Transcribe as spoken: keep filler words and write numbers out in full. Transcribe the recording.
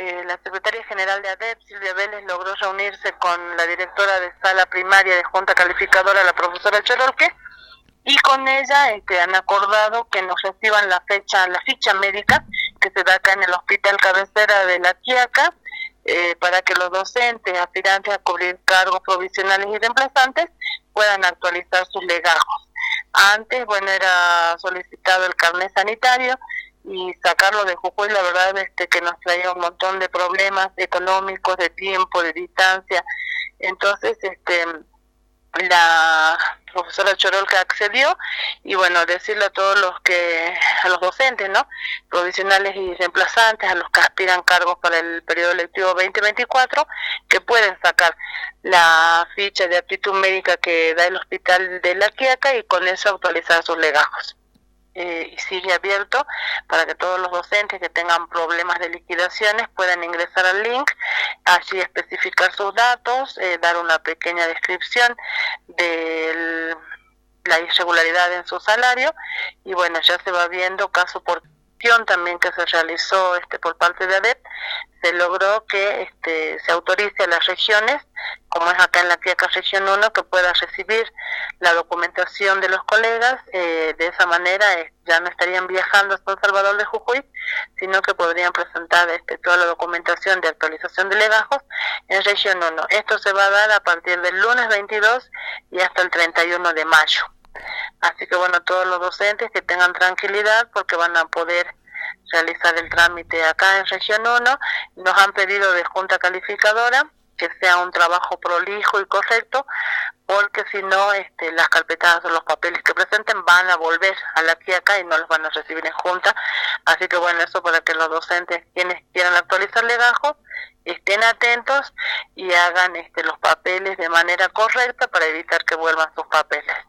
eh, la secretaria general de ADEP, Silvia Vélez, logró reunirse con la directora de sala primaria de Junta Calificadora, la profesora Chorolque, y con ella este, han acordado que nos reciban la fecha, la ficha médica que se da acá en el hospital cabecera de La Quiaca, eh, para que los docentes aspirantes a cubrir cargos provisionales y reemplazantes puedan actualizar sus legajos. Antes, bueno, era solicitado el carnet sanitario y sacarlo de Jujuy, la verdad este que nos traía un montón de problemas económicos, de tiempo, de distancia. Entonces, este la profesora Chorolca accedió y bueno, decirle a todos los que, a los docentes, ¿no?, provisionales y reemplazantes, a los que aspiran cargos para el periodo lectivo veinte veinticuatro, que pueden sacar la ficha de aptitud médica que da el hospital de La Quiaca y con eso actualizar sus legajos. Eh, y sigue abierto para que todos los docentes que tengan problemas de liquidaciones puedan ingresar al link, allí especificar sus datos, eh, dar una pequeña descripción de la irregularidad en su salario y bueno, ya se va viendo caso por también que se realizó este por parte de ADEP, se logró que este se autorice a las regiones, como es acá en La Quiaca región uno, que pueda recibir la documentación de los colegas, eh, de esa manera eh, ya no estarían viajando a San Salvador de Jujuy, sino que podrían presentar este toda la documentación de actualización de legajos en región uno. Esto se va a dar a partir del lunes veintidós y hasta el treinta y uno de mayo. Así que bueno, todos los docentes que tengan tranquilidad porque van a poder realizar el trámite acá en región uno. Nos han pedido de Junta Calificadora que sea un trabajo prolijo y correcto, porque si no este, las carpetadas o los papeles que presenten van a volver a La Quiaca y no los van a recibir en Junta. Así que bueno, eso para que los docentes quienes quieran actualizar legajos estén atentos y hagan este, los papeles de manera correcta para evitar que vuelvan sus papeles.